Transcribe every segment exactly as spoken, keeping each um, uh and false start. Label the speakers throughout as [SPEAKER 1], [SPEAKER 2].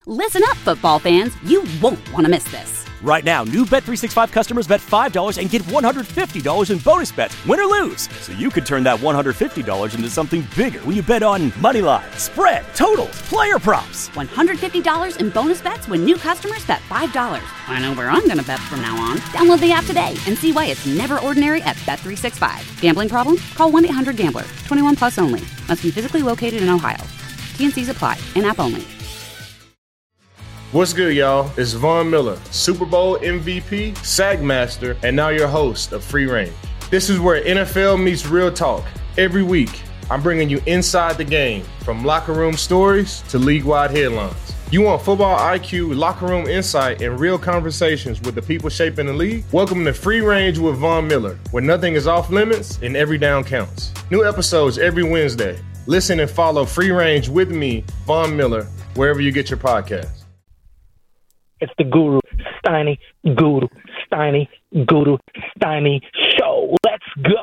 [SPEAKER 1] Listen up, football fans. You won't want to miss this.
[SPEAKER 2] Right now, new Bet three sixty-five customers bet five dollars and get one hundred fifty dollars in bonus bets, win or lose. So you could turn that one hundred fifty dollars into something bigger when you bet on money line, spread, totals, player props.
[SPEAKER 1] one hundred fifty dollars in bonus bets when new customers bet five dollars. I know where I'm going to bet from now on. Download the app today and see why it's never ordinary at Bet three sixty-five. Gambling problem? Call one eight hundred gambler. twenty-one plus only. Must be physically located in Ohio. T N Cs apply. In-app only.
[SPEAKER 3] What's good, y'all? It's Von Miller, Super Bowl M V P, Sack Master, and now your host of Free Range. This is where N F L meets real talk. Every week, I'm bringing you inside the game, from locker room stories to league-wide headlines. You want football I Q, locker room insight, and real conversations with the people shaping the league? Welcome to Free Range with Von Miller, where nothing is off limits and every down counts. New episodes every Wednesday. Listen and follow Free Range with me, Von Miller, wherever you get your podcasts.
[SPEAKER 4] It's the Guru Steiny Guru Steiny Guru Steiny show. Let's go.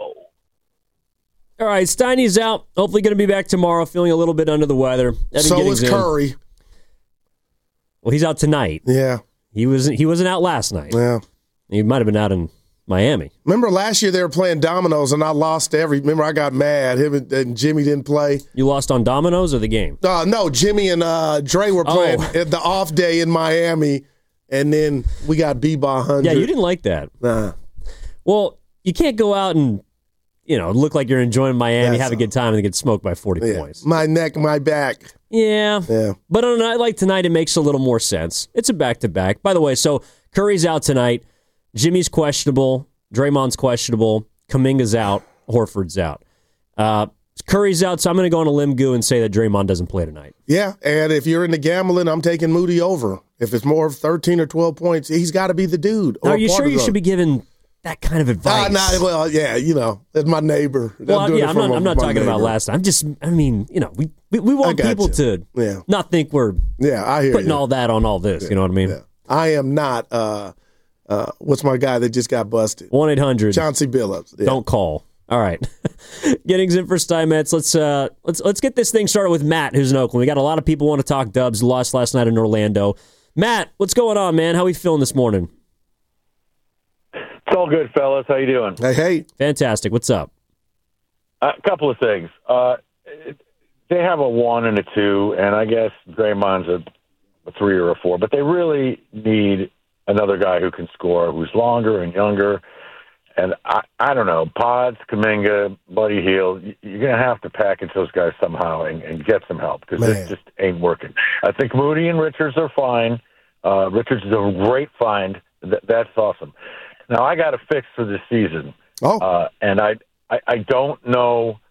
[SPEAKER 5] All right, Steiny's out. Hopefully going to be back tomorrow, feeling a little bit under the weather. Evan
[SPEAKER 6] so
[SPEAKER 5] Giddings
[SPEAKER 6] is Curry.
[SPEAKER 5] In. Well, he's out tonight.
[SPEAKER 6] Yeah.
[SPEAKER 5] He wasn't he wasn't out last night.
[SPEAKER 6] Yeah.
[SPEAKER 5] He might have been out in Miami.
[SPEAKER 6] Remember last year they were playing dominoes and I lost every. Remember I got mad. Him and, and Jimmy didn't play.
[SPEAKER 5] You lost on dominoes or the game?
[SPEAKER 6] Uh, no, Jimmy and uh, Dre were playing oh. at the off day in Miami, and then we got beat by one hundred.
[SPEAKER 5] Yeah, you didn't like that.
[SPEAKER 6] Nah.
[SPEAKER 5] Well, you can't go out and you know look like you're enjoying Miami, That's have a good time, and then get smoked by forty
[SPEAKER 6] yeah.
[SPEAKER 5] points.
[SPEAKER 6] My neck, my back.
[SPEAKER 5] Yeah.
[SPEAKER 6] Yeah.
[SPEAKER 5] But on a night like tonight, it makes a little more sense. It's a back-to-back. By the way, so Curry's out tonight. Jimmy's questionable. Draymond's questionable. Kuminga's out. Horford's out. Uh, Curry's out, so I'm going to go on a limb goo and say that Draymond doesn't play tonight.
[SPEAKER 6] Yeah, and if you're into gambling, I'm taking Moody over. If it's more of thirteen or twelve points, he's got to be the dude.
[SPEAKER 5] Now, are you sure you should be given that kind of advice?
[SPEAKER 6] Uh, nah, well, yeah, you know, that's my neighbor.
[SPEAKER 5] Well, I'm yeah, I'm not, I'm not talking neighbor. about last time. I'm just, I mean, you know, we we, we want people you. to
[SPEAKER 6] yeah.
[SPEAKER 5] not think we're
[SPEAKER 6] yeah, I hear
[SPEAKER 5] putting
[SPEAKER 6] you.
[SPEAKER 5] all that on all this.
[SPEAKER 6] Yeah.
[SPEAKER 5] You know what I mean?
[SPEAKER 6] Yeah. I am not. Uh, Uh, what's my guy that just got busted?
[SPEAKER 5] one eight hundred
[SPEAKER 6] Chauncey Billups. Yeah.
[SPEAKER 5] Don't call. All right. Giddings in for Steinmetz. Let's uh, let's let's get this thing started with Matt, who's in Oakland. We got a lot of people want to talk Dubs. Lost last night in Orlando. Matt, what's going on, man? How are we feeling this morning?
[SPEAKER 7] It's all good, fellas. How you doing?
[SPEAKER 6] Hey, hey.
[SPEAKER 5] Fantastic. What's up?
[SPEAKER 7] Uh, a couple of things. Uh, it, they have a one and a two, and I guess Draymond's a, a three or a four, but they really need another guy who can score, who's longer and younger. And I, I don't know, Pods, Kuminga, Buddy Hield, you're going to have to package those guys somehow and, and get some help because it just ain't working. I think Moody and Richards are fine. Uh, Richards is a great find. Th- that's awesome. Now, I got a fix for this season.
[SPEAKER 6] Oh.
[SPEAKER 7] Uh, and I, I, I don't know.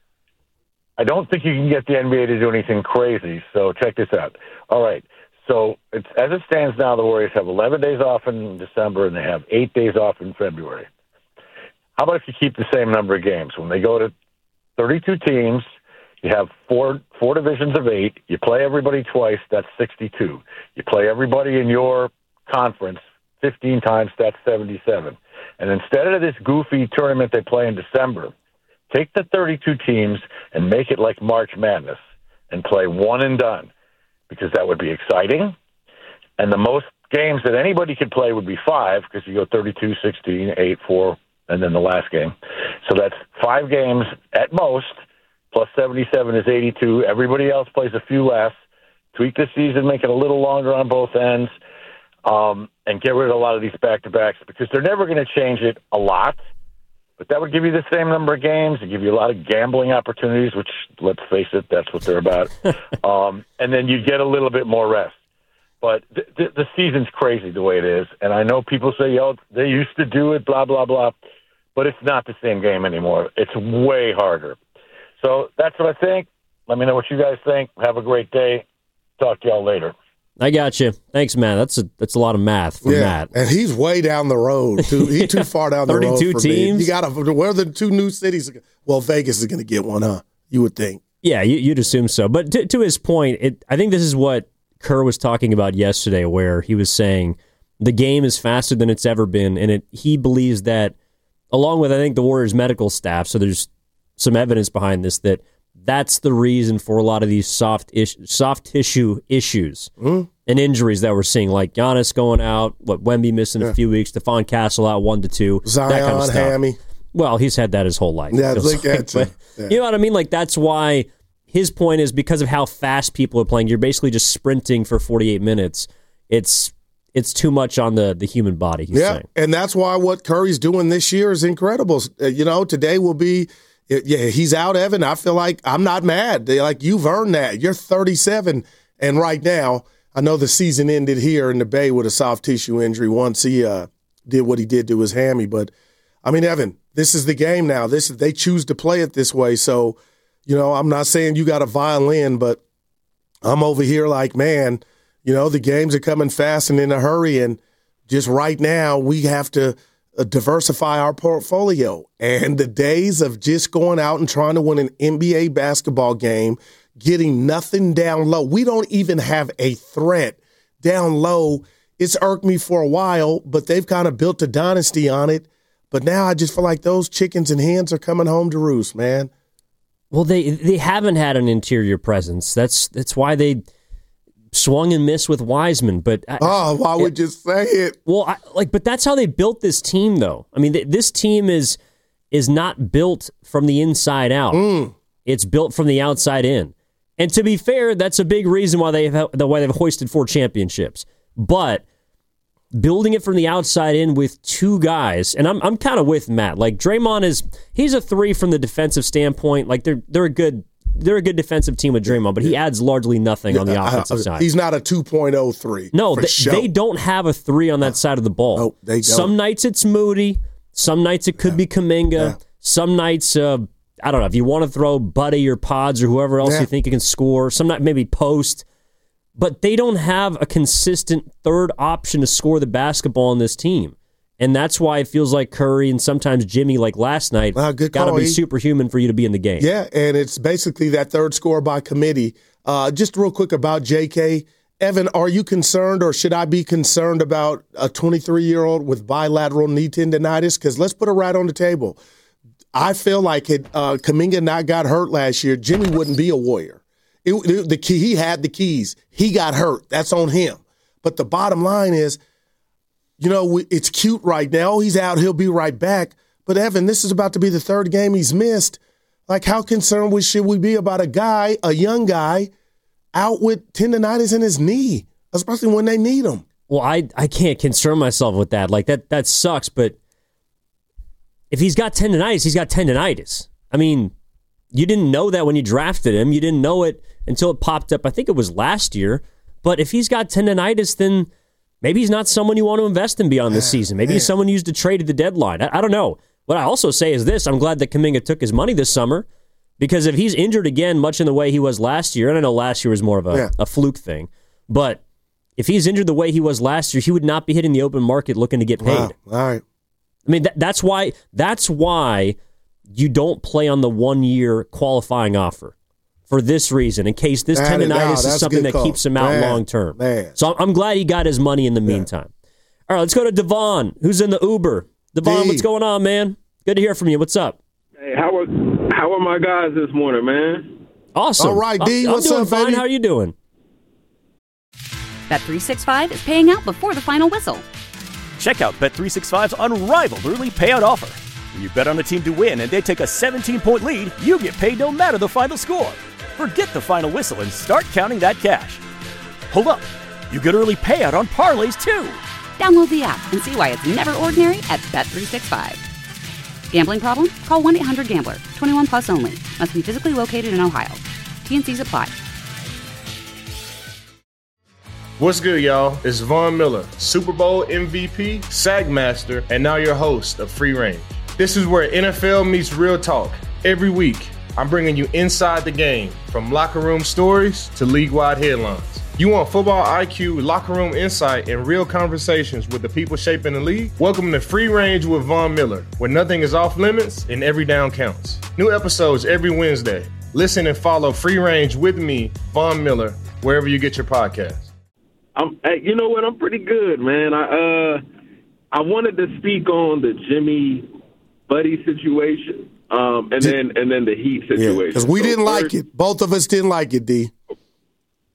[SPEAKER 7] I don't think you can get the N B A to do anything crazy. So check this out. All right. So it's, as it stands now, the Warriors have eleven days off in December and they have eight days off in February. How about if you keep the same number of games? When they go to thirty-two teams, you have four four divisions of eight. You play everybody twice. That's sixty-two. You play everybody in your conference fifteen times. That's seventy-seven. And instead of this goofy tournament they play in December, take the thirty-two teams and make it like March Madness and play one and done. Because that would be exciting. And the most games that anybody could play would be five, because you go thirty-two, sixteen, eight, four, and then the last game. So that's five games at most, plus seventy-seven is eighty-two. Everybody else plays a few less. Tweak the season, make it a little longer on both ends, um, and get rid of a lot of these back-to-backs, because they're never going to change it a lot. But that would give you the same number of games. It'd give you a lot of gambling opportunities, which, let's face it, that's what they're about. um, and then you get a little bit more rest. But th- th- the season's crazy the way it is. And I know people say, oh, they used to do it, blah, blah, blah. But it's not the same game anymore. It's way harder. So that's what I think. Let me know what you guys think. Have a great day. Talk to y'all later.
[SPEAKER 5] I got you. Thanks, man. That's a that's a lot of math from
[SPEAKER 6] yeah,
[SPEAKER 5] Matt.
[SPEAKER 6] And he's way down the road. Too. He's too far down the road.
[SPEAKER 5] thirty-two teams.
[SPEAKER 6] Me. You got to. Where are the two new cities? Well, Vegas is going to get one, huh? You would think.
[SPEAKER 5] Yeah, you, you'd assume so. But to, to his point, it, I think this is what Kerr was talking about yesterday, where he was saying the game is faster than it's ever been, and it he believes that, along with I think the Warriors' medical staff. So there's some evidence behind this that that's the reason for a lot of these soft ish, soft tissue issues.
[SPEAKER 6] Mm.
[SPEAKER 5] and injuries that we're seeing, like Giannis going out, what Wemby missing
[SPEAKER 6] Yeah.
[SPEAKER 5] a few weeks, Stephon Castle out one to two,
[SPEAKER 6] Zion,
[SPEAKER 5] that kind of stuff.
[SPEAKER 6] hammy.
[SPEAKER 5] Well, he's had that his whole life.
[SPEAKER 6] Yeah, I
[SPEAKER 5] it feels
[SPEAKER 6] think
[SPEAKER 5] like.
[SPEAKER 6] that's
[SPEAKER 5] But
[SPEAKER 6] it. Yeah.
[SPEAKER 5] you know what I mean? Like, that's why his point is because of how fast people are playing, you're basically just sprinting for forty-eight minutes. It's it's too much on the, the human body, he's
[SPEAKER 6] Yeah,
[SPEAKER 5] saying.
[SPEAKER 6] and that's why what Curry's doing this year is incredible. Uh, you know, today will be, yeah, he's out, Evan. I feel like I'm not mad. They're like, you've earned that. You're thirty-seven, and right now, I know the season ended here in the Bay with a soft tissue injury once he uh, did what he did to his hammy. But, I mean, Evan, this is the game now. This They choose to play it this way. So, you know, I'm not saying you got a violin, but I'm over here like, man, you know, the games are coming fast and in a hurry, and just right now we have to uh, diversify our portfolio. And the days of just going out and trying to win an N B A basketball game, getting nothing down low. We don't even have a threat down low. It's irked me for a while, but they've kind of built a dynasty on it. But now I just feel like those chickens and hens are coming home to roost, man.
[SPEAKER 5] Well, they they haven't had an interior presence. That's that's why they swung and missed with Wiseman. But I,
[SPEAKER 6] Oh, why would you say it?
[SPEAKER 5] well, I, like, but that's how they built this team, though. I mean, th- this team is is not built from the inside out.
[SPEAKER 6] Mm.
[SPEAKER 5] It's built from the outside in. And to be fair, that's a big reason why they've the why they've hoisted four championships. But building it from the outside in with two guys, and I'm I'm kind of with Matt. Like, Draymond is he's a three from the defensive standpoint. Like, they're they're a good they're a good defensive team with Draymond, but he adds largely nothing on the
[SPEAKER 6] Yeah, I-
[SPEAKER 5] offensive
[SPEAKER 6] I-
[SPEAKER 5] side.
[SPEAKER 6] He's not a two point oh three.
[SPEAKER 5] No,
[SPEAKER 6] for
[SPEAKER 5] they,
[SPEAKER 6] sure.
[SPEAKER 5] they don't have a three on that side of the ball.
[SPEAKER 6] No, they don't.
[SPEAKER 5] Some nights it's Moody. Some nights it could be Kuminga.
[SPEAKER 6] Yeah.
[SPEAKER 5] Some nights, uh, I don't know, if you want to throw Buddy or Pods or whoever else
[SPEAKER 6] Yeah.
[SPEAKER 5] you think you can score. Some night maybe Post. But they don't have a consistent third option to score the basketball on this team. And that's why it feels like Curry and sometimes Jimmy, like last night,
[SPEAKER 6] Wow, good
[SPEAKER 5] got to
[SPEAKER 6] call,
[SPEAKER 5] be
[SPEAKER 6] E.
[SPEAKER 5] superhuman for you to be in the game.
[SPEAKER 6] Yeah, and it's basically that third score by committee. Uh, just real quick about J K. Evan, are you concerned, or should I be concerned about a twenty-three-year-old with bilateral knee tendonitis? Because let's put it right on the table. I feel like had uh, Kuminga not got hurt last year, Jimmy wouldn't be a Warrior. It, it- the key, he had the keys. He got hurt. That's on him. But the bottom line is, you know, we- it's cute right now. He's out. He'll be right back. But, Evan, this is about to be the third game he's missed. Like, how concerned we should we be about a guy, a young guy, out with tendonitis in his knee, especially when they need him?
[SPEAKER 5] Well, I, I can't concern myself with that. Like, that that sucks, but if he's got tendonitis, he's got tendonitis. I mean, you didn't know that when you drafted him. You didn't know it until it popped up. I think it was last year. But if he's got tendonitis, then maybe he's not someone you want to invest in beyond this season. Maybe he's someone you used to trade at the deadline. I, I don't know. What I also say is this. I'm glad that Kuminga took his money this summer, because if he's injured again, much in the way he was last year, and I know last year was more of a,
[SPEAKER 6] Yeah.
[SPEAKER 5] a fluke thing, but if he's injured the way he was last year, he would not be hitting the open market looking to get paid.
[SPEAKER 6] Wow. All right.
[SPEAKER 5] I mean, that, that's why that's why you don't play on the one-year qualifying offer for this reason, in case this
[SPEAKER 6] That is-
[SPEAKER 5] tendonitis
[SPEAKER 6] no,
[SPEAKER 5] is
[SPEAKER 6] that's a
[SPEAKER 5] something
[SPEAKER 6] good
[SPEAKER 5] that
[SPEAKER 6] call.
[SPEAKER 5] keeps him out
[SPEAKER 6] Man,
[SPEAKER 5] long-term.
[SPEAKER 6] man.
[SPEAKER 5] So I'm, I'm glad he got his money in the meantime. All right, let's go to Devon, who's in the Uber. Devon,
[SPEAKER 6] D.
[SPEAKER 5] what's going on, man? Good to hear from you. What's up?
[SPEAKER 8] Hey, how are how are my guys this morning, man?
[SPEAKER 5] Awesome.
[SPEAKER 6] All right, D,
[SPEAKER 5] I'm,
[SPEAKER 6] what's
[SPEAKER 5] I'm doing
[SPEAKER 6] up,
[SPEAKER 5] fine.
[SPEAKER 6] baby?
[SPEAKER 5] How are you doing?
[SPEAKER 1] Bet three sixty-five is paying out before the final whistle.
[SPEAKER 2] Check out Bet three sixty-five's unrivaled early payout offer. When you bet on a team to win and they take a seventeen-point lead, you get paid no matter the final score. Forget the final whistle and start counting that cash. Hold up. You get early payout on parlays, too.
[SPEAKER 1] Download the app and see why it's never ordinary at Bet three sixty-five. Gambling problem? Call one eight hundred gambler. twenty-one plus only. Must be physically located in Ohio. T N Cs apply.
[SPEAKER 3] What's good, y'all? It's Von Miller, Super Bowl M V P, Sack Master, and now your host of Free Range. This is where N F L meets real talk. Every week, I'm bringing you inside the game, from locker room stories to league-wide headlines. You want football I Q, locker room insight, and real conversations with the people shaping the league? Welcome to Free Range with Von Miller, where nothing is off limits and every down counts. New episodes every Wednesday. Listen and follow Free Range with me, Von Miller, wherever you get your podcasts.
[SPEAKER 8] I'm, hey, you know what? I'm pretty good, man. I uh, I wanted to speak on the Jimmy Buddy situation, um, and then and then the Heat
[SPEAKER 6] Yeah,
[SPEAKER 8] situation.
[SPEAKER 6] because we
[SPEAKER 8] So
[SPEAKER 6] didn't like
[SPEAKER 8] first-
[SPEAKER 6] it. Both of us didn't like it, D.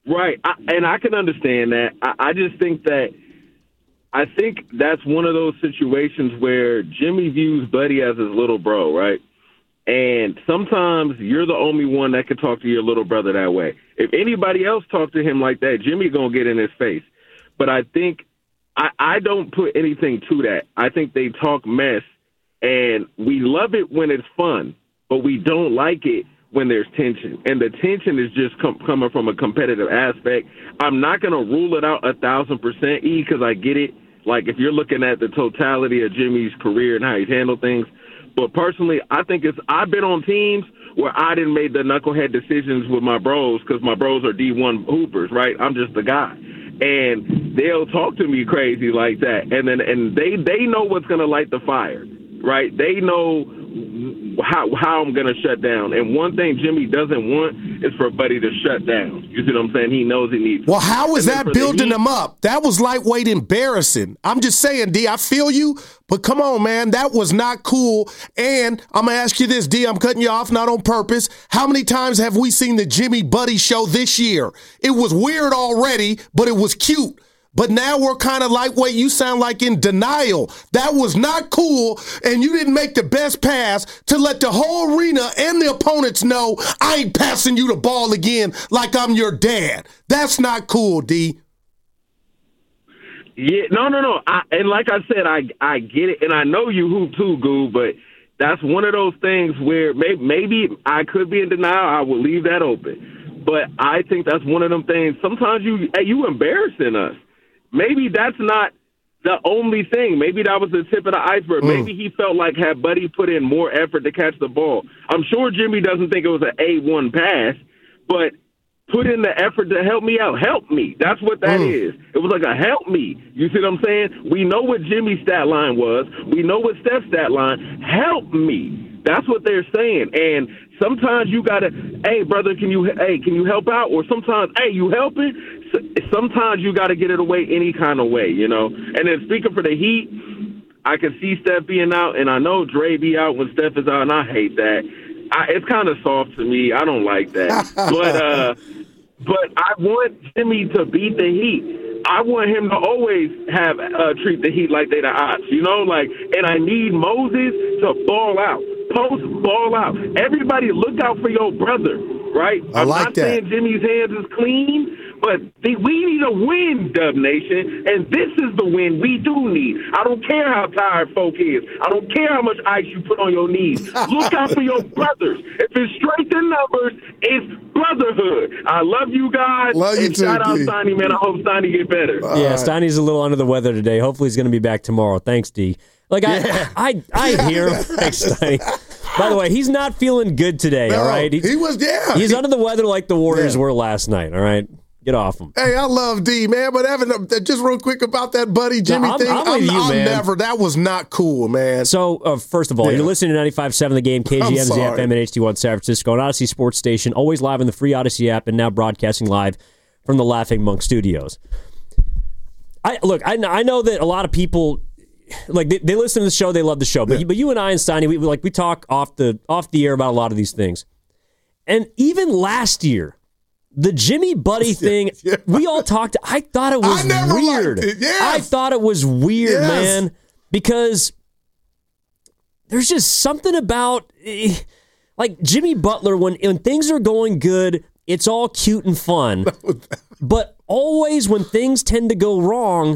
[SPEAKER 8] Right, I, and I can understand that. I, I just think that I think that's one of those situations where Jimmy views Buddy as his little bro, right? And sometimes you're the only one that can talk to your little brother that way. If anybody else talked to him like that, Jimmy gonna get in his face. But I think I, I don't put anything to that. I think they talk mess, and we love it when it's fun, but we don't like it when there's tension. And the tension is just com- coming from a competitive aspect. I'm not going to rule it out a thousand percent, E, because I get it. Like, if you're looking at the totality of Jimmy's career and how he's handled things. But personally, I think it's, I've been on teams where I didn't make the knucklehead decisions with my bros because my bros are D one hoopers, right? I'm just the guy. And they'll talk to me crazy like that. And then, and they, they know what's going to light the fire, right? They know how how I'm going to shut down. And one thing Jimmy doesn't want is for Buddy to shut down. You see what I'm saying? He knows he needs.
[SPEAKER 6] Well, how is that building
[SPEAKER 8] Heat,
[SPEAKER 6] him up? That was lightweight embarrassing. I'm just saying, D, I feel you, but come on, man. That was not cool. And I'm going to ask you this, D, I'm cutting you off, not on purpose. How many times have we seen the Jimmy Buddy show this year? It was weird already, but it was cute. But now we're kind of lightweight. You sound like in denial. That was not cool, and you didn't make the best pass to let the whole arena and the opponents know I ain't passing you the ball again like I'm your dad. That's not cool, D.
[SPEAKER 8] Yeah, no, no, no. I, and like I said, I I get it, and I know you hoop too, Goo, but that's one of those things where maybe, maybe I could be in denial. I will leave that open. But I think that's one of them things. Sometimes you, hey, you embarrassing us. Maybe that's not the only thing. Maybe that was the tip of the iceberg. Mm. Maybe he felt like had Buddy put in more effort to catch the ball. I'm sure Jimmy doesn't think it was an A one pass, but put in the effort to help me out. Help me. That's what that mm. is. It was like a help me. You see what I'm saying? We know what Jimmy's stat line was. We know what Steph's stat line. Help me. That's what they're saying. And sometimes you got to, hey, brother, can you, hey, can you help out? Or sometimes, hey, you helping? Sometimes you got to get it away any kind of way, you know. And then speaking for the Heat, I can see Steph being out, and I know Dre be out when Steph is out, and I hate that. I, it's kind of soft to me. I don't like that. but uh, but I want Jimmy to beat the Heat. I want him to always have uh, treat the Heat like they the odds, you know. Like, and I need Moses to ball out, post ball out. Everybody, look out for your brother, right?
[SPEAKER 6] I
[SPEAKER 8] I'm
[SPEAKER 6] like
[SPEAKER 8] not
[SPEAKER 6] that.
[SPEAKER 8] saying Jimmy's hands is clean. But the, we need a win, Dub Nation, and this is the win we do need. I don't care how tired folk is. I don't care how much ice you put on your knees. Look out for your brothers. If it's strength in numbers, it's brotherhood. I love you guys.
[SPEAKER 6] Love you
[SPEAKER 8] and
[SPEAKER 6] too,
[SPEAKER 8] shout out
[SPEAKER 6] D.
[SPEAKER 8] Steiny, man. I hope Steiny get better.
[SPEAKER 5] Uh, yeah, Steiny's a little under the weather today. Hopefully he's going to be back tomorrow. Thanks, D. Like,
[SPEAKER 6] Yeah.
[SPEAKER 5] I, I, I hear him. Thanks, Steiny. By the way, he's not feeling good today,
[SPEAKER 6] No,
[SPEAKER 5] all right?
[SPEAKER 6] he was, yeah.
[SPEAKER 5] He's
[SPEAKER 6] He-
[SPEAKER 5] under the weather like the Warriors
[SPEAKER 6] Yeah.
[SPEAKER 5] were last night, all right? Get off him.
[SPEAKER 6] Hey, I love D, man, but Evan, uh, just real quick about that Buddy Jimmy
[SPEAKER 5] I'm-
[SPEAKER 6] thing.
[SPEAKER 5] I'm with you,
[SPEAKER 6] I'll
[SPEAKER 5] man.
[SPEAKER 6] never. That was not cool, man.
[SPEAKER 5] So, uh, first of all,
[SPEAKER 6] Yeah.
[SPEAKER 5] you're listening to ninety-five point seven The Game, K G M Z
[SPEAKER 6] I'm
[SPEAKER 5] F M
[SPEAKER 6] sorry.
[SPEAKER 5] and H D one San Francisco, an Odyssey Sports Station, always live in the free Odyssey app, and now broadcasting live from the Laughing Monk Studios. I Look, I, I know that a lot of people, like, they, they listen to the show, they love the show, but,
[SPEAKER 6] Yeah.
[SPEAKER 5] but you and I and Steiny, we, like, we talk off the, off the air about a lot of these things. And even last year, the Jimmy Buddy thing,
[SPEAKER 6] yeah.
[SPEAKER 5] we all talked. I thought it was
[SPEAKER 6] I never
[SPEAKER 5] weird.
[SPEAKER 6] liked it, yes.
[SPEAKER 5] I thought it was weird,
[SPEAKER 6] Yes.
[SPEAKER 5] man, because there's just something about, eh, like, Jimmy Butler, when, when things are going good, it's all cute and fun. But always when things tend to go wrong,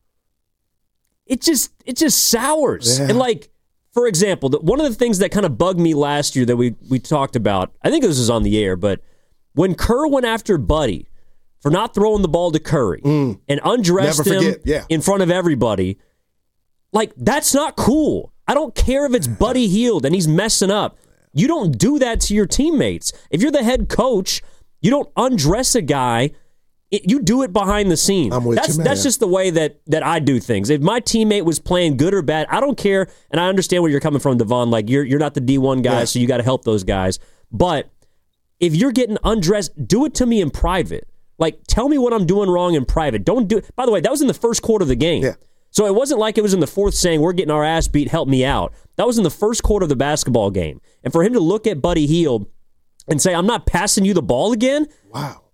[SPEAKER 5] it just it just sours.
[SPEAKER 6] Yeah.
[SPEAKER 5] And, like, for example, the, one of the things that kind of bugged me last year that we, we talked about, I think this was on the air, but when Kerr went after Buddy for not throwing the ball to Curry
[SPEAKER 6] Mm.
[SPEAKER 5] and undressed
[SPEAKER 6] Never
[SPEAKER 5] him
[SPEAKER 6] forget, yeah.
[SPEAKER 5] in front of everybody, like, that's not cool. I don't care if it's Buddy Hield and he's messing up. You don't do that to your teammates. If you're the head coach, you don't undress a guy. It, you do it behind the scenes.
[SPEAKER 6] I'm with
[SPEAKER 5] that's
[SPEAKER 6] you, man.
[SPEAKER 5] that's just the way that that I do things. If my teammate was playing good or bad, I don't care. And I understand where you're coming from, Devon. Like, you're you're not the D one guy,
[SPEAKER 6] Yeah.
[SPEAKER 5] so you got to help those guys. But if you're getting undressed, do it to me in private. Like, tell me what I'm doing wrong in private. Don't do it. By the way, that was in the first quarter of the game.
[SPEAKER 6] Yeah.
[SPEAKER 5] So it wasn't like it was in the fourth saying, we're getting our ass beat, help me out. That was in the first quarter of the basketball game. And for him to look at Buddy Hield and say, I'm not passing you the ball again,
[SPEAKER 6] Wow.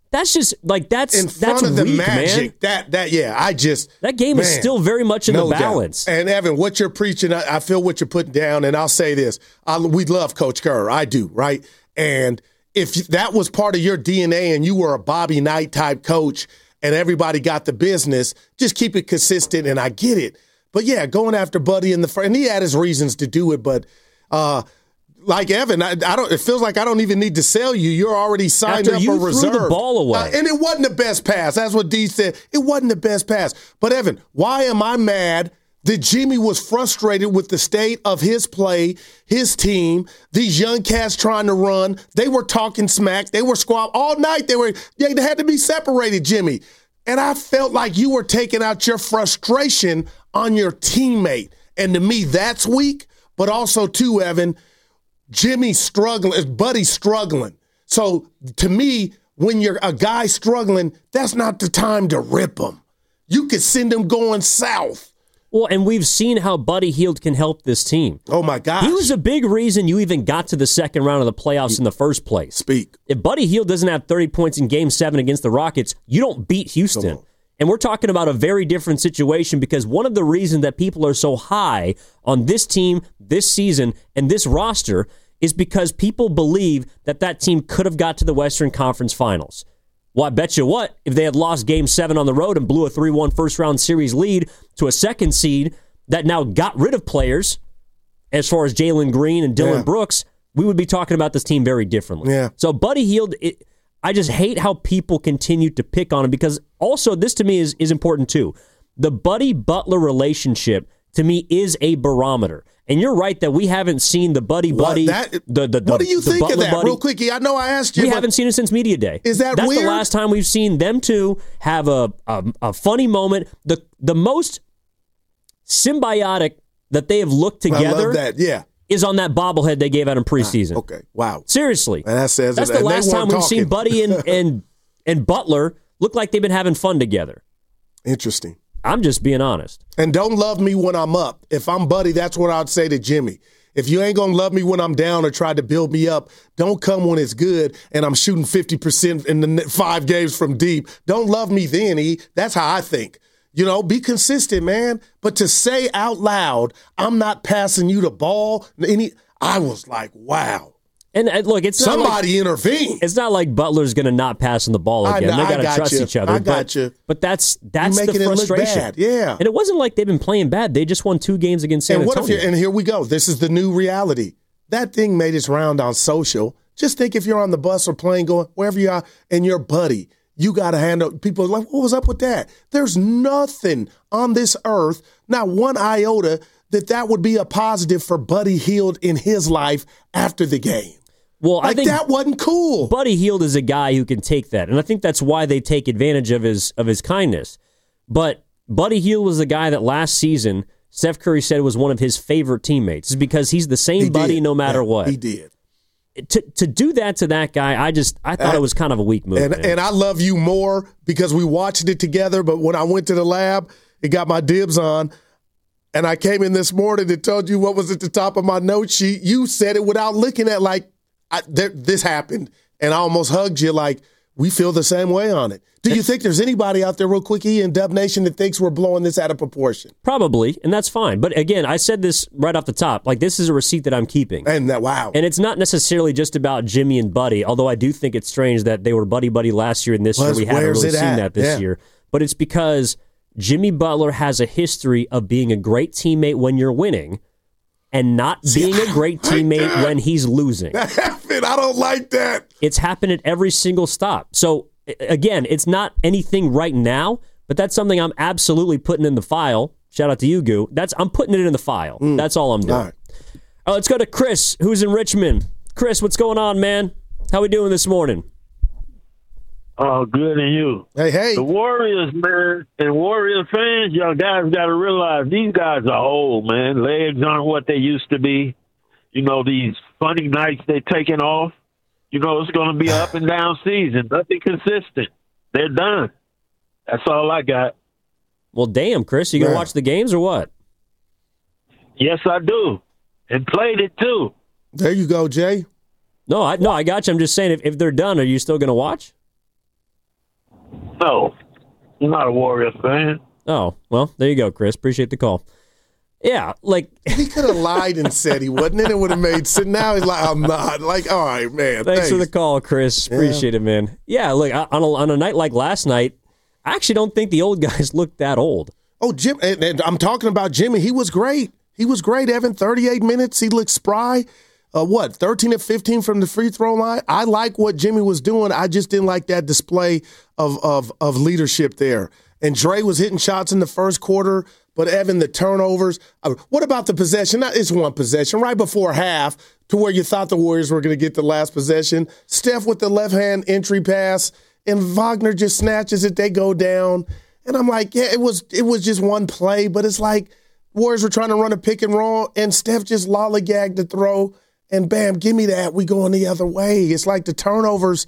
[SPEAKER 5] That's just like that's
[SPEAKER 6] in front
[SPEAKER 5] that's
[SPEAKER 6] of the
[SPEAKER 5] weak,
[SPEAKER 6] Magic.
[SPEAKER 5] Man.
[SPEAKER 6] That that yeah, I just
[SPEAKER 5] that game
[SPEAKER 6] man,
[SPEAKER 5] is still very much in
[SPEAKER 6] no
[SPEAKER 5] the balance.
[SPEAKER 6] Doubt. And Evan, what you're preaching, I, I feel what you're putting down. And I'll say this: I, we love Coach Kerr, I do, right? And if that was part of your D N A, and you were a Bobby Knight type coach, and everybody got the business, just keep it consistent. And I get it, but yeah, going after Buddy in the front, and he had his reasons to do it, but. uh Like Evan, I, I don't. It feels like I don't even need to sell you. You're already signed
[SPEAKER 5] After
[SPEAKER 6] up
[SPEAKER 5] you
[SPEAKER 6] for reserve.
[SPEAKER 5] threw the ball away,
[SPEAKER 6] uh, and it wasn't the best pass. That's what D said. It wasn't the best pass. But Evan, why am I mad that Jimmy was frustrated with the state of his play, his team, these young cats trying to run? They were talking smack. They were squab all night. They were. They had to be separated, Jimmy. And I felt like you were taking out your frustration on your teammate. And to me, that's weak. But also, too, Evan. Jimmy's struggling, Buddy's struggling. So to me, when you're a guy struggling, that's not the time to rip him. You could send him going south.
[SPEAKER 5] Well, and we've seen how Buddy Hield can help this team.
[SPEAKER 6] Oh, my gosh.
[SPEAKER 5] He was a big reason you even got to the second round of the playoffs in the first place.
[SPEAKER 6] Speak.
[SPEAKER 5] If Buddy Hield doesn't have thirty points in Game seven against the Rockets, you don't beat Houston. And we're talking about a very different situation because one of the reasons that people are so high on this team, this season, and this roster is because people believe that that team could have got to the Western Conference Finals. Well, I bet you what, if they had lost Game seven on the road and blew a three one first-round series lead to a second seed that now got rid of players, as far as Jalen Green and Dylan
[SPEAKER 6] yeah.
[SPEAKER 5] Brooks, we would be talking about this team very differently.
[SPEAKER 6] Yeah.
[SPEAKER 5] So Buddy Hield, it, I just hate how people continue to pick on him because also this to me is, is important too. The Buddy-Butler relationship to me is a barometer. And you're right that we haven't seen the buddy-buddy.
[SPEAKER 6] What, that,
[SPEAKER 5] the, the, the,
[SPEAKER 6] what do you
[SPEAKER 5] the
[SPEAKER 6] think of that?
[SPEAKER 5] buddy.
[SPEAKER 6] Real quick, I know I asked you.
[SPEAKER 5] We haven't seen it since Media Day.
[SPEAKER 6] Is that
[SPEAKER 5] That's
[SPEAKER 6] weird?
[SPEAKER 5] the last time we've seen them two have a, a, a funny moment. The the most symbiotic that they have looked together
[SPEAKER 6] I love that. Yeah.
[SPEAKER 5] is on that bobblehead they gave out in preseason.
[SPEAKER 6] Ah, okay. Wow.
[SPEAKER 5] Seriously.
[SPEAKER 6] And that says
[SPEAKER 5] That's
[SPEAKER 6] it.
[SPEAKER 5] the
[SPEAKER 6] And they
[SPEAKER 5] last time
[SPEAKER 6] weren't
[SPEAKER 5] we've
[SPEAKER 6] talking.
[SPEAKER 5] seen Buddy and, and, and Butler look like they've been having fun together.
[SPEAKER 6] Interesting.
[SPEAKER 5] I'm just being honest.
[SPEAKER 6] And don't love me when I'm up. If I'm Buddy, that's what I'd say to Jimmy. If you ain't going to love me when I'm down or try to build me up, don't come when it's good and I'm shooting fifty percent in the five games from deep. Don't love me then, E. That's how I think. You know, be consistent, man. But to say out loud, I'm not passing you the ball, any, I was like, wow.
[SPEAKER 5] And uh, look, it's not
[SPEAKER 6] Somebody
[SPEAKER 5] like,
[SPEAKER 6] intervene.
[SPEAKER 5] It's not like Butler's going to not pass on the ball again.
[SPEAKER 6] I,
[SPEAKER 5] they
[SPEAKER 6] I
[SPEAKER 5] got to
[SPEAKER 6] got
[SPEAKER 5] trust
[SPEAKER 6] you.
[SPEAKER 5] each other.
[SPEAKER 6] I got
[SPEAKER 5] but,
[SPEAKER 6] you.
[SPEAKER 5] But that's that's
[SPEAKER 6] You're
[SPEAKER 5] the
[SPEAKER 6] making it look
[SPEAKER 5] frustration.
[SPEAKER 6] bad. Yeah.
[SPEAKER 5] And it wasn't like they've been playing bad. They just won two games against San
[SPEAKER 6] and what
[SPEAKER 5] Antonio.
[SPEAKER 6] if you and here we go. This is the new reality. That thing made its round on social. Just think if you're on the bus or plane going wherever you are and your buddy, you got to handle people are like, what was up with that? There's nothing on this earth, not one iota, that that would be a positive for Buddy Hield in his life after the game.
[SPEAKER 5] Well,
[SPEAKER 6] like
[SPEAKER 5] I think
[SPEAKER 6] that wasn't cool.
[SPEAKER 5] Buddy Hield is a guy who can take that, and I think that's why they take advantage of his of his kindness. But Buddy Hield was a guy that last season Steph Curry said was one of his favorite teammates, is because he's the same
[SPEAKER 6] He
[SPEAKER 5] buddy
[SPEAKER 6] did.
[SPEAKER 5] no matter
[SPEAKER 6] Yeah,
[SPEAKER 5] what.
[SPEAKER 6] He did.
[SPEAKER 5] To to do that to that guy, I just I thought
[SPEAKER 6] Uh,
[SPEAKER 5] it was kind of a weak move.
[SPEAKER 6] And,
[SPEAKER 5] man.
[SPEAKER 6] and I love you more because we watched it together. But when I went to the lab, it got my dibs on. And I came in this morning and told you what was at the top of my note sheet. You said it without looking at like, I, there, this happened. And I almost hugged you like, we feel the same way on it. Do you think there's anybody out there real quick, E, in Dub Nation that thinks we're blowing this out of proportion?
[SPEAKER 5] Probably, and that's fine. But again, I said this right off the top. Like, this is a receipt that I'm keeping.
[SPEAKER 6] And that, wow.
[SPEAKER 5] And it's not necessarily just about Jimmy and Buddy, although I do think it's strange that they were buddy-buddy last year and this
[SPEAKER 6] Well,
[SPEAKER 5] year we haven't
[SPEAKER 6] where's
[SPEAKER 5] really
[SPEAKER 6] it
[SPEAKER 5] seen
[SPEAKER 6] at?
[SPEAKER 5] that this
[SPEAKER 6] Yeah.
[SPEAKER 5] year. But it's because Jimmy Butler has a history of being a great teammate when you're winning and not being a great teammate when he's losing.
[SPEAKER 6] That happened. I don't like that.
[SPEAKER 5] It's happened at every single stop. So, again, it's not anything right now, but that's something I'm absolutely putting in the file. Shout out to you, Goo. That's I'm putting it in the file.
[SPEAKER 6] Mm.
[SPEAKER 5] That's all I'm doing.
[SPEAKER 6] All right.
[SPEAKER 5] Uh, let's go to Chris, who's in Richmond. Chris, what's going on, man? How we doing this morning?
[SPEAKER 9] Oh, good, and you?
[SPEAKER 6] Hey, hey.
[SPEAKER 9] The Warriors, man, and Warriors fans, y'all guys got to realize these guys are old, man. Legs aren't what they used to be. You know, these funny nights they're taking off. You know, it's going to be an up and down season. Nothing consistent. They're done. That's all I got.
[SPEAKER 5] Well, damn, Chris, you going to
[SPEAKER 6] Yeah.
[SPEAKER 5] watch the games or what?
[SPEAKER 9] Yes, I do. And played it, too.
[SPEAKER 6] There you go, Jay.
[SPEAKER 5] No, I no, I got you. I'm just saying, if, if they're done, are you still going to watch?
[SPEAKER 9] No, I'm not a Warriors fan.
[SPEAKER 5] Oh, well, there you go, Chris. Appreciate the call. Yeah, like
[SPEAKER 6] he could have lied and said he wasn't, and it would have made sense. Now he's like, I'm not. Like, all right, man.
[SPEAKER 5] Thanks,
[SPEAKER 6] Thanks
[SPEAKER 5] for the call, Chris. Appreciate
[SPEAKER 6] yeah.
[SPEAKER 5] it, man. Yeah, look, on a, on a night like last night, I actually don't think the old guys look that old.
[SPEAKER 6] Oh, Jim, and, and I'm talking about Jimmy. He was great. He was great, Evan. thirty-eight minutes. He looked spry. Uh, what, thirteen of fifteen from the free throw line? I like what Jimmy was doing. I just didn't like that display of of of leadership there. And Dre was hitting shots in the first quarter, but Evan, the turnovers. Uh, what about the possession? Not, it's one possession right before half to where you thought the Warriors were going to get the last possession. Steph with the left-hand entry pass, and Wagner just snatches it. They go down. And I'm like, yeah, it was it was just one play, but it's like Warriors were trying to run a pick and roll, and Steph just lollygagged the throw, and bam, give me that. We going the other way. It's like the turnovers,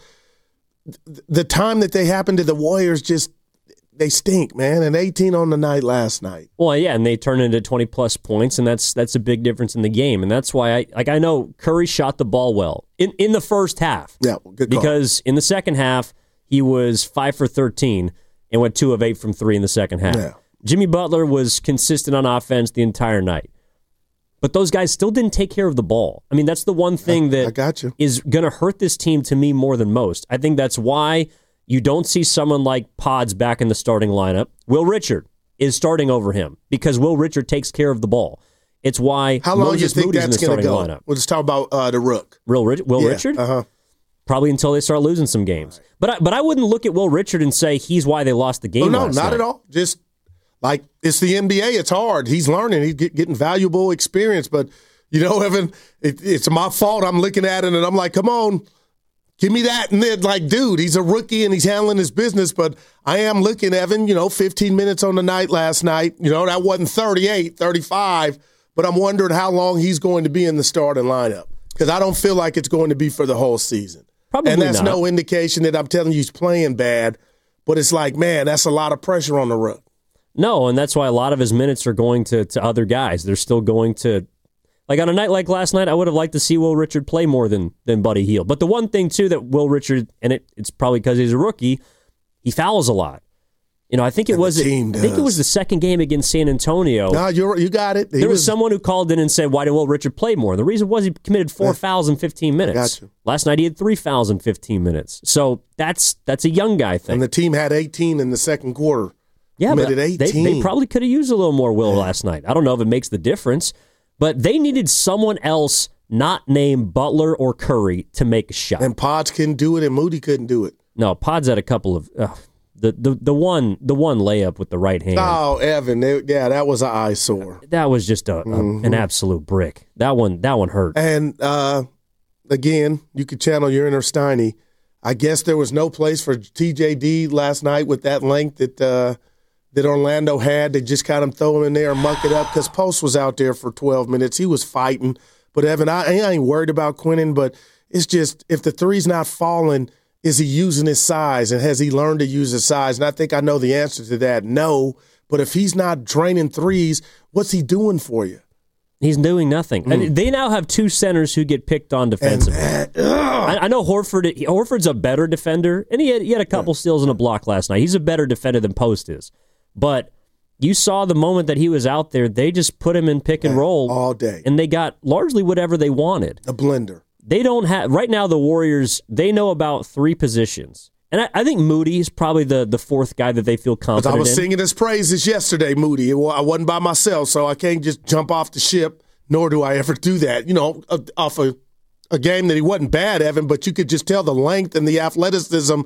[SPEAKER 6] the time that they happen to the Warriors just, they stink, man. And eighteen on the night last night.
[SPEAKER 5] Well, yeah, and they turn into twenty plus points, and that's that's a big difference in the game. And that's why I like I know Curry shot the ball well in, in the first half.
[SPEAKER 6] Yeah, good call.
[SPEAKER 5] Because in the second half he was five for thirteen and went two of eight from three in the second half.
[SPEAKER 6] Yeah.
[SPEAKER 5] Jimmy Butler was consistent on offense the entire night. But those guys still didn't take care of the ball. I mean, that's the one thing that
[SPEAKER 6] I got you.
[SPEAKER 5] is going to hurt this team to me more than most. I think that's why you don't see someone like Pods back in the starting lineup. Will Richard is starting over him because Will Richard takes care of the ball. It's why
[SPEAKER 6] How long
[SPEAKER 5] Moses
[SPEAKER 6] do you think
[SPEAKER 5] Moody's in the
[SPEAKER 6] that's going to
[SPEAKER 5] starting
[SPEAKER 6] go?
[SPEAKER 5] lineup.
[SPEAKER 6] We'll just talk about uh, the Rook.
[SPEAKER 5] Will, Rich- Will
[SPEAKER 6] yeah,
[SPEAKER 5] Richard?
[SPEAKER 6] Uh-huh.
[SPEAKER 5] Probably until they start losing some games. But I, but I wouldn't look at Will Richard and say he's why they lost the game
[SPEAKER 6] Oh, no,
[SPEAKER 5] last
[SPEAKER 6] not
[SPEAKER 5] night.
[SPEAKER 6] at all. Just like it's the N B A. It's hard. He's learning. He's get, getting valuable experience. But, you know, Evan, it, it's my fault. I'm looking at it and I'm like, come on, give me that. And then, like, dude, he's a rookie and he's handling his business. But I am looking, Evan, you know, fifteen minutes on the night last night. You know, that wasn't thirty-eight, thirty-five. But I'm wondering how long he's going to be in the starting lineup because I don't feel like it's going to be for the whole season.
[SPEAKER 5] Probably
[SPEAKER 6] and that's
[SPEAKER 5] not.
[SPEAKER 6] no indication that I'm telling you he's playing bad. But it's like, man, that's a lot of pressure on the Rook.
[SPEAKER 5] No, and that's why a lot of his minutes are going to, to other guys. They're still going to, like on a night like last night, I would have liked to see Will Richard play more than than Buddy Hield. But the one thing, too, that Will Richard, and it, it's probably because he's a rookie, he fouls a lot. You know, I think it
[SPEAKER 6] And
[SPEAKER 5] was
[SPEAKER 6] the team
[SPEAKER 5] I think it
[SPEAKER 6] does.
[SPEAKER 5] was the second game against San Antonio.
[SPEAKER 6] No, you're, you got it. He
[SPEAKER 5] There was, someone who called in and said, why did Will Richard play more? And the reason was he committed four
[SPEAKER 6] Yeah.
[SPEAKER 5] fouls in fifteen minutes.
[SPEAKER 6] got you.
[SPEAKER 5] Last night he had three fouls in fifteen minutes. So that's that's a young guy thing.
[SPEAKER 6] And the team had eighteen in the second quarter.
[SPEAKER 5] Yeah, but
[SPEAKER 6] Committed
[SPEAKER 5] they,
[SPEAKER 6] eighteen.
[SPEAKER 5] they probably could have used a little more Will last night. I don't know if it makes the difference, but they needed someone else not named Butler or Curry to make a shot.
[SPEAKER 6] And Pods couldn't do it, and Moody couldn't do it.
[SPEAKER 5] No, Pod's had a couple of uh, the, the the one the one layup with the right hand.
[SPEAKER 6] Oh, Evan, they, yeah, that was an eyesore.
[SPEAKER 5] That was just a, a
[SPEAKER 6] Mm-hmm.
[SPEAKER 5] an absolute brick. That one that one hurt.
[SPEAKER 6] And uh, again, you could channel your inner Steiny. I guess there was no place for T J D last night with that length that uh, that Orlando had. They just kind of throw him in there and muck it up because Post was out there for twelve minutes. He was fighting. But, Evan, I, I ain't worried about Quinnen, but it's just if the three's not falling, is he using his size, and has he learned to use his size? And I think I know the answer to that, no. But if he's not draining threes, what's he doing for you?
[SPEAKER 5] He's doing nothing.
[SPEAKER 6] Mm.
[SPEAKER 5] And they now have two centers who get picked on defensively. I, I know Horford. Horford's a better defender, and he had, he had a couple steals and a block last night. He's a better defender than Post is. But you saw the moment that he was out there, they just put him in pick and roll
[SPEAKER 6] all day,
[SPEAKER 5] and they got largely whatever they wanted.
[SPEAKER 6] A blender.
[SPEAKER 5] They don't have right now. The Warriors, they know about three positions, and I, I think Moody is probably the, the fourth guy that they feel confident
[SPEAKER 6] I was
[SPEAKER 5] in.
[SPEAKER 6] singing his praises yesterday, Moody. Well, I wasn't by myself, so I can't just jump off the ship, nor do I ever do that. You know, off a, a game that he wasn't bad, Evan, but you could just tell the length and the athleticism.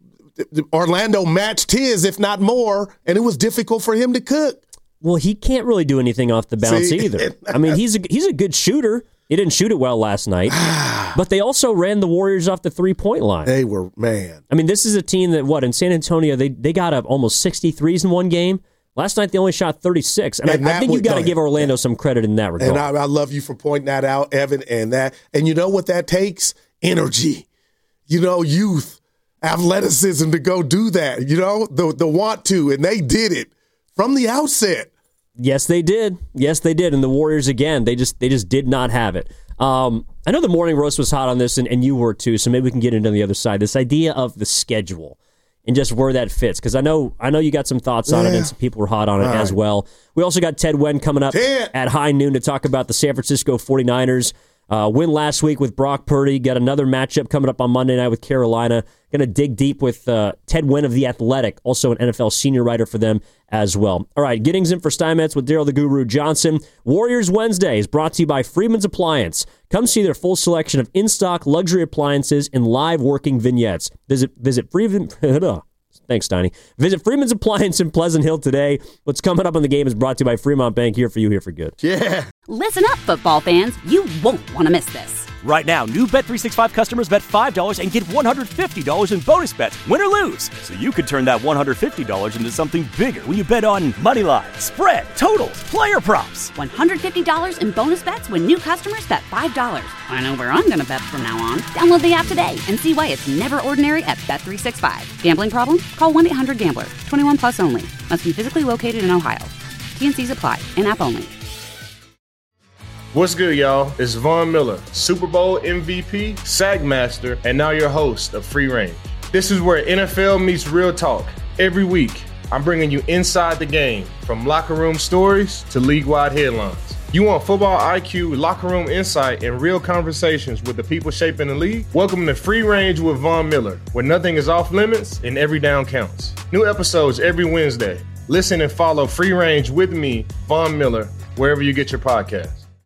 [SPEAKER 6] Orlando matched his, if not more, and it was difficult for him to cook.
[SPEAKER 5] Well, he can't really do anything off the bounce
[SPEAKER 6] See?
[SPEAKER 5] either. I mean, he's a, he's a good shooter. He didn't shoot it well last night, but they also ran the Warriors off the three-point line.
[SPEAKER 6] They were, man.
[SPEAKER 5] I mean, this is a team that, what, in San Antonio, they they got up almost sixty threes in one game. Last night, they only shot thirty-six. And,
[SPEAKER 6] And
[SPEAKER 5] I, I
[SPEAKER 6] that
[SPEAKER 5] think you
[SPEAKER 6] would-
[SPEAKER 5] got to
[SPEAKER 6] go
[SPEAKER 5] give Orlando some credit in that regard.
[SPEAKER 6] And I, I love you for pointing that out, Evan, and that. And you know what that takes? Energy. You know, youth, athleticism to go do that. You know, the the want to, and they did it from the outset.
[SPEAKER 5] Yes, they did. Yes, they did. And the Warriors, again, they just they just did not have it. Um, I know the morning roast was hot on this, and, and you were too, so maybe we can get into the other side. This idea of the schedule. and just where that fits? Because I know I know you got some thoughts on
[SPEAKER 6] Yeah.
[SPEAKER 5] it, and some people were hot on it
[SPEAKER 6] All
[SPEAKER 5] as
[SPEAKER 6] right.
[SPEAKER 5] well. We also got Ted Wen coming up
[SPEAKER 6] Ted.
[SPEAKER 5] at high noon to talk about the San Francisco forty-niners. Uh, win last week with Brock Purdy. Got another matchup coming up on Monday night with Carolina. Going to dig deep with uh, Ted Wen of The Athletic, also an N F L senior writer for them as well. All right, Giddings in for Steinmetz with Daryl the Guru Johnson. Warriors Wednesday is brought to you by Freeman's Appliance. Come see their full selection of in-stock luxury appliances and live working vignettes. Visit visit Freeman. Thanks, Steiny. Visit Freeman's Appliance in Pleasant Hill today. What's coming up on the game is brought to you by Fremont Bank. Here for you, here for good.
[SPEAKER 6] Yeah.
[SPEAKER 1] Listen up, football fans. You won't want to miss this.
[SPEAKER 2] Right now, new Bet three sixty-five customers bet five dollars and get one hundred fifty dollars in bonus bets, win or lose. So you could turn that one hundred fifty dollars into something bigger when you bet on money line, spread, totals, player props.
[SPEAKER 1] one hundred fifty dollars in bonus bets when new customers bet five dollars. I know where I'm going to bet from now on. Download the app today and see why it's never ordinary at Bet three sixty-five. Gambling problem? Call one eight hundred gambler. twenty-one plus only. Must be physically located in Ohio. T N Cs apply. In-app only.
[SPEAKER 3] What's good, y'all? It's Von Miller, Super Bowl M V P, Sack Master, and now your host of Free Range. This is where N F L meets real talk. Every week, I'm bringing you inside the game, from locker room stories to league-wide headlines. You want football I Q, locker room insight, and real conversations with the people shaping the league? Welcome to Free Range with Von Miller, where nothing is off limits and every down counts. New episodes every Wednesday. Listen and follow Free Range with me, Von Miller, wherever you get your podcasts.